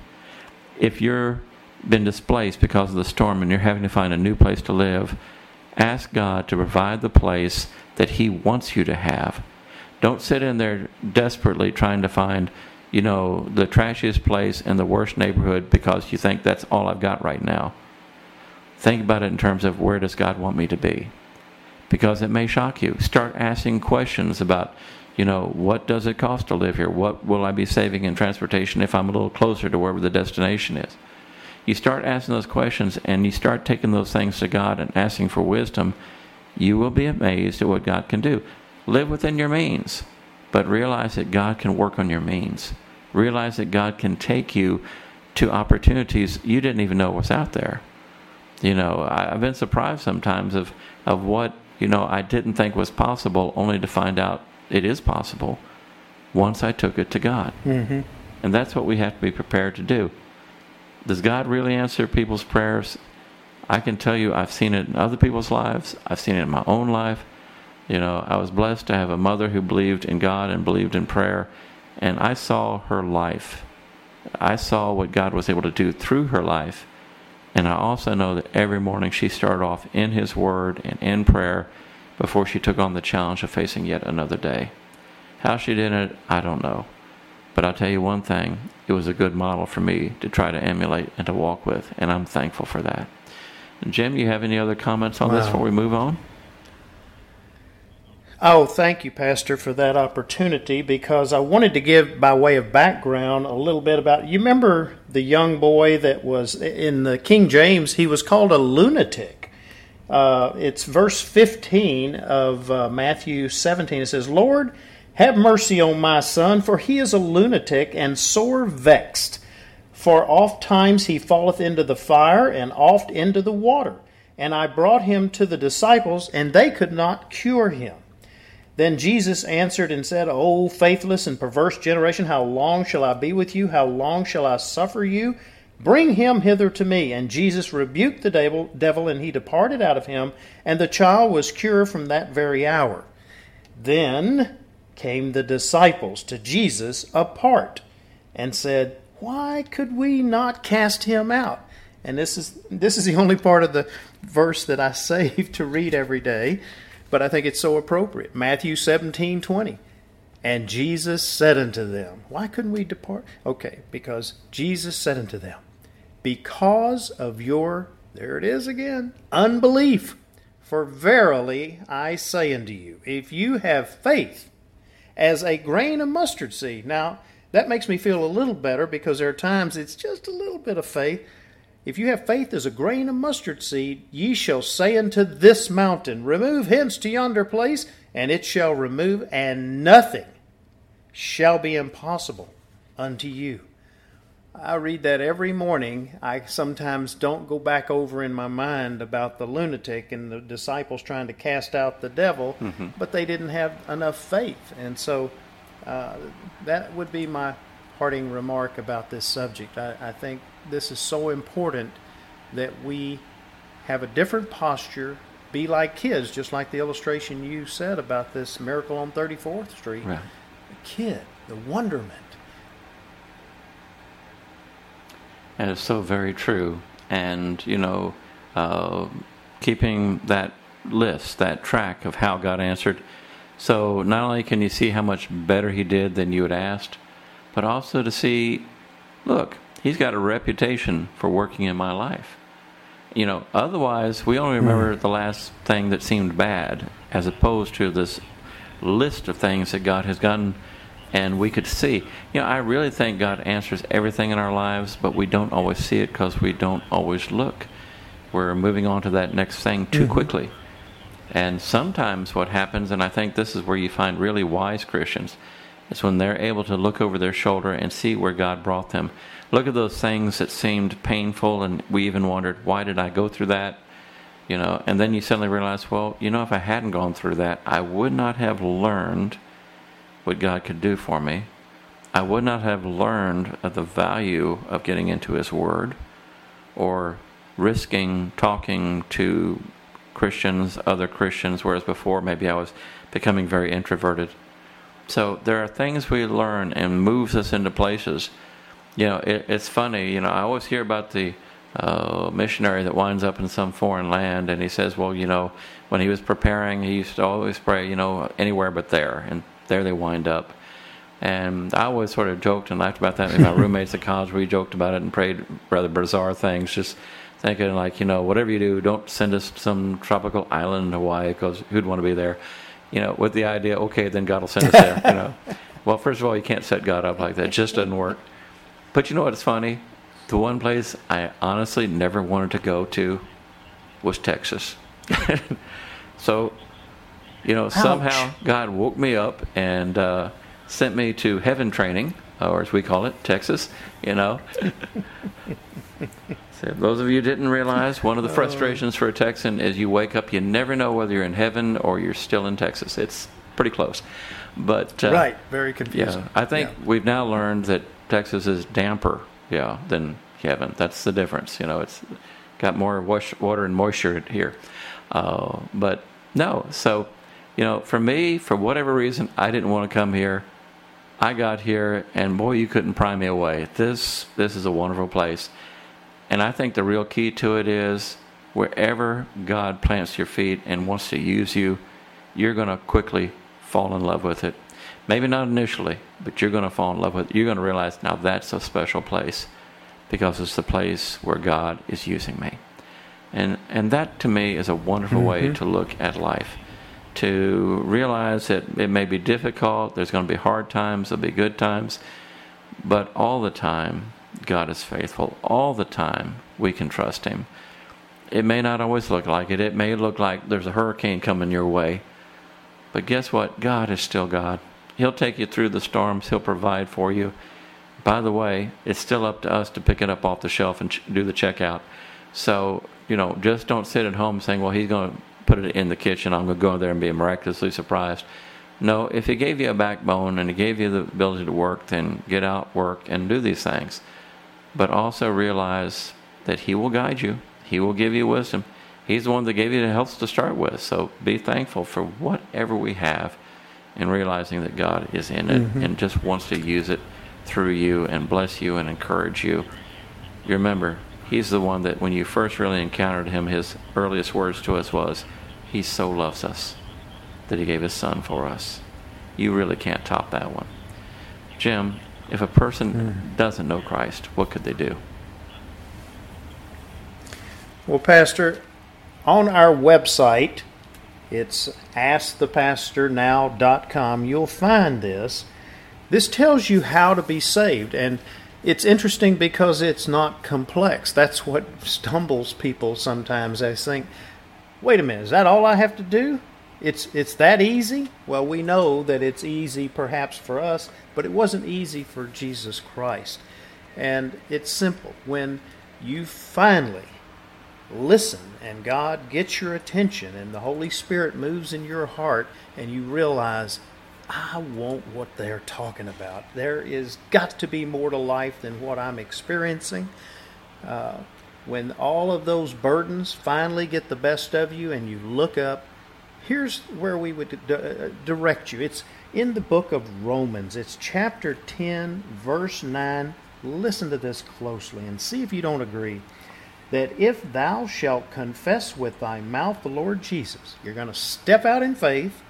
If you're been displaced because of the storm and you're having to find a new place to live, ask God to provide the place that he wants you to have. Don't sit in there desperately trying to find, you know, the trashiest place in the worst neighborhood because you think that's all I've got right now. Think about it in terms of, where does God want me to be? Because it may shock you. Start asking questions about, you know, what does it cost to live here? What will I be saving in transportation if I'm a little closer to wherever the destination is? You start asking those questions and you start taking those things to God and asking for wisdom, you will be amazed at what God can do. Live within your means, but realize that God can work on your means. Realize that God can take you to opportunities you didn't even know was out there. You know, I've been surprised sometimes of, of what, you know, I didn't think was possible, only to find out it is possible once I took it to God. Mm-hmm. And that's what we have to be prepared to do. Does God really answer people's prayers? I can tell you I've seen it in other people's lives. I've seen it in my own life. You know, I was blessed to have a mother who believed in God and believed in prayer. And I saw her life. I saw what God was able to do through her life. And I also know that every morning she started off in his word and in prayer before she took on the challenge of facing yet another day. How she did it, I don't know. But I'll tell you one thing, it was a good model for me to try to emulate and to walk with, and I'm thankful for that. Jim, you have any other comments on wow. this before we move on? Oh, thank you, Pastor, for that opportunity, because I wanted to give, by way of background, a little bit about, you remember the young boy that was, in the King James, he was called a lunatic. Uh, it's verse fifteen of uh, Matthew seventeen. It says, Lord, have mercy on my son, for he is a lunatic and sore vexed. For oft times he falleth into the fire, and oft into the water. And I brought him to the disciples, and they could not cure him. Then Jesus answered and said, O faithless and perverse generation, how long shall I be with you? How long shall I suffer you? Bring him hither to me. And Jesus rebuked the devil, devil, and he departed out of him, and the child was cured from that very hour. Then came the disciples to Jesus apart, and said, Why could we not cast him out? And this is this is the only part of the verse that I save to read every day, but I think it's so appropriate. Matthew seventeen twenty. And Jesus said unto them, why couldn't we depart? Okay, because Jesus said unto them, because of your, there it is again, unbelief. For verily I say unto you, if you have faith as a grain of mustard seed. Now, that makes me feel a little better, because there are times it's just a little bit of faith. If you have faith as a grain of mustard seed, ye shall say unto this mountain, remove hence to yonder place, and it shall remove, and nothing shall be impossible unto you. I read that every morning. I sometimes don't go back over in my mind about the lunatic and the disciples trying to cast out the devil, mm-hmm. but they didn't have enough faith. And so uh, that would be my parting remark about this subject. I, I think this is so important that we have a different posture, be like kids, just like the illustration you said about this miracle on thirty-fourth Street. Right. The kid, the wonderment. And it's so very true. And, you know, uh, keeping that list, that track of how God answered. So not only can you see how much better he did than you had asked, but also to see, look, he's got a reputation for working in my life. You know, otherwise, we only remember mm. the last thing that seemed bad, as opposed to this list of things that God has done, and we could see. You know, I really think God answers everything in our lives, but we don't always see it because we don't always look. We're moving on to that next thing too mm-hmm. quickly. And sometimes what happens, and I think this is where you find really wise Christians, is when they're able to look over their shoulder and see where God brought them. Look at those things that seemed painful, and we even wondered, why did I go through that? You know, and then you suddenly realize, well, you know, if I hadn't gone through that, I would not have learned what God could do for me. I would not have learned of the value of getting into His Word, or risking talking to Christians, other Christians, whereas before maybe I was becoming very introverted. So there are things we learn and moves us into places. You know, it, it's funny, you know, I always hear about the uh, missionary that winds up in some foreign land, and he says, well, you know, when he was preparing, he used to always pray, you know, anywhere but there, and there they wind up. And I always sort of joked and laughed about that. And my roommates at college, we joked about it and prayed rather bizarre things, just thinking like, you know, whatever you do, don't send us to some tropical island in Hawaii, because who'd want to be there? You know, with the idea, okay, then God will send us there, you know. Well, first of all, you can't set God up like that. It just doesn't work. But you know what's funny? The one place I honestly never wanted to go to was Texas. So, you know, Ouch. somehow God woke me up and uh, sent me to heaven training, or as we call it, Texas, you know. So those of you who didn't realize, one of the frustrations for a Texan is you wake up, you never know whether you're in heaven or you're still in Texas. It's pretty close. But uh, right, very confusing. Yeah, I think yeah. we've now learned that Texas is damper, yeah, than heaven. That's the difference. You know, it's got more wash, water and moisture here. Uh, but no, so, you know, for me, for whatever reason, I didn't want to come here. I got here, and boy, you couldn't pry me away. This this is a wonderful place. And I think the real key to it is wherever God plants your feet and wants to use you, you're going to quickly fall in love with it. Maybe not initially, but you're going to fall in love with it. You're going to realize, now that's a special place, because it's the place where God is using me. And and that, to me, is a wonderful mm-hmm. way to look at life. To realize that it may be difficult, there's going to be hard times, there'll be good times, but all the time, God is faithful. All the time, we can trust Him. It may not always look like it. It may look like there's a hurricane coming your way. But guess what? God is still God. He'll take you through the storms. He'll provide for you. By the way, it's still up to us to pick it up off the shelf and ch- do the checkout. So, you know, just don't sit at home saying, well, He's going to put it in the kitchen. I'm going to go in there and be miraculously surprised. No, if He gave you a backbone and He gave you the ability to work, then get out, work, and do these things. But also realize that He will guide you. He will give you wisdom. He's the one that gave you the health to start with. So be thankful for whatever we have and realizing that God is in it mm-hmm. and just wants to use it through you and bless you and encourage you. You remember, He's the one that when you first really encountered Him, His earliest words to us was, He so loves us that He gave His Son for us. You really can't top that one. Jim, if a person mm. doesn't know Christ, what could they do? Well, Pastor, on our website, it's ask the pastor now dot com, you'll find this. This tells you how to be saved, and it's interesting because it's not complex. That's what stumbles people sometimes. They think, wait a minute, is that all I have to do? It's it's that easy? Well, we know that it's easy perhaps for us, but it wasn't easy for Jesus Christ. And it's simple. When you finally listen and God gets your attention and the Holy Spirit moves in your heart and you realize, I want what they're talking about. There is got to be more to life than what I'm experiencing. Uh, when all of those burdens finally get the best of you and you look up, here's where we would d- direct you. It's in the book of Romans. It's chapter ten, verse nine. Listen to this closely and see if you don't agree. That if thou shalt confess with thy mouth the Lord Jesus, you're going to step out in faith.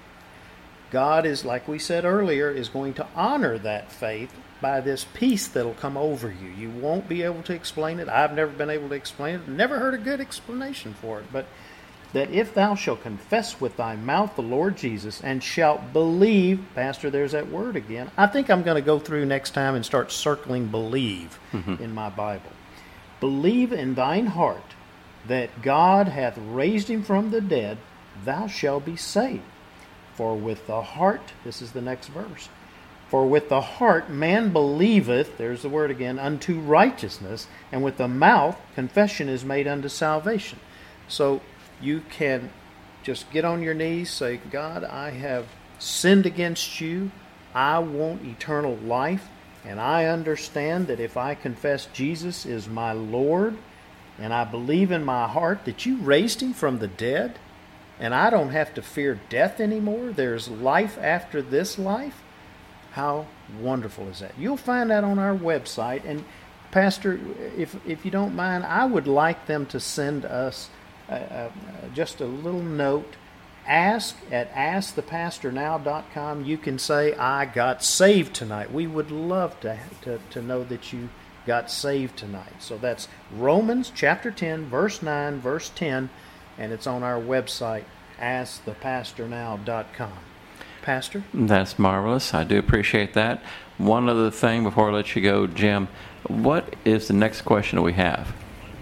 God is, like we said earlier, is going to honor that faith by this peace that'll come over you. You won't be able to explain it. I've never been able to explain it. Never heard a good explanation for it. But that if thou shalt confess with thy mouth the Lord Jesus and shalt believe, Pastor, there's that word again. I think I'm going to go through next time and start circling believe mm-hmm. in my Bible. Believe in thine heart that God hath raised him from the dead, thou shalt be saved. For with the heart, this is the next verse, for with the heart man believeth, there's the word again, unto righteousness, and with the mouth confession is made unto salvation. So you can just get on your knees, say, God, I have sinned against you. I want eternal life. And I understand that if I confess Jesus is my Lord, and I believe in my heart that you raised him from the dead, and I don't have to fear death anymore, there's life after this life, how wonderful is that? You'll find that on our website. And Pastor, if if you don't mind, I would like them to send us uh, uh, just a little note. Ask at ask the pastor now dot com. You can say, I got saved tonight. We would love to, to, to know that you got saved tonight. So that's Romans chapter ten, verse nine, verse ten, and it's on our website, ask the pastor now dot com. Pastor? That's marvelous. I do appreciate that. One other thing before I let you go, Jim, what is the next question we have?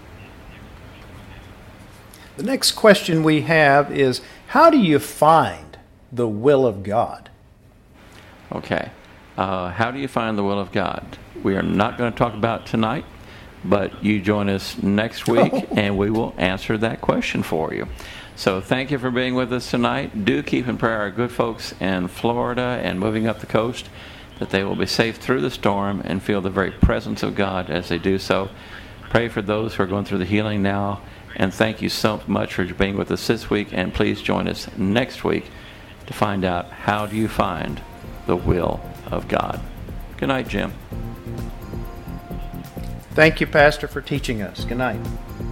The next question we have is, how do you find the will of God? Okay. Uh, how do you find the will of God? We are not going to talk about it tonight, but you join us next week, oh. and we will answer that question for you. So thank you for being with us tonight. Do keep in prayer our good folks in Florida and moving up the coast, that they will be safe through the storm and feel the very presence of God as they do so. Pray for those who are going through the healing now. And thank you so much for being with us this week. And please join us next week to find out how do you find the will of God. Good night, Jim. Thank you, Pastor, for teaching us. Good night.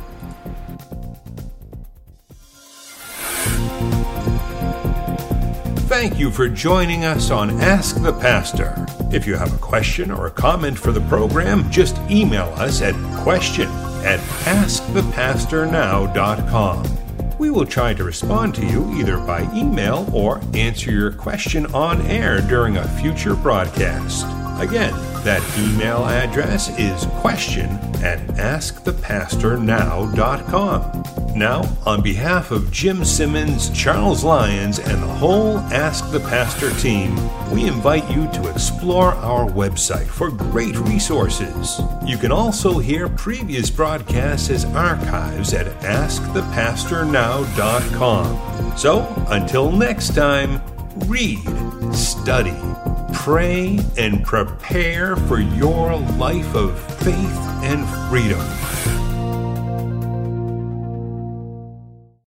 Thank you for joining us on Ask the Pastor. If you have a question or a comment for the program, just email us at question at ask the pastor now dot com. We will try to respond to you either by email or answer your question on air during a future broadcast. Again, that email address is question at ask the pastor now dot com. Now, on behalf of Jim Simmons, Charles Lyons, and the whole Ask the Pastor team, we invite you to explore our website for great resources. You can also hear previous broadcasts as archives at ask the pastor now dot com. So, until next time, read, study, pray, and prepare for your life of faith and freedom.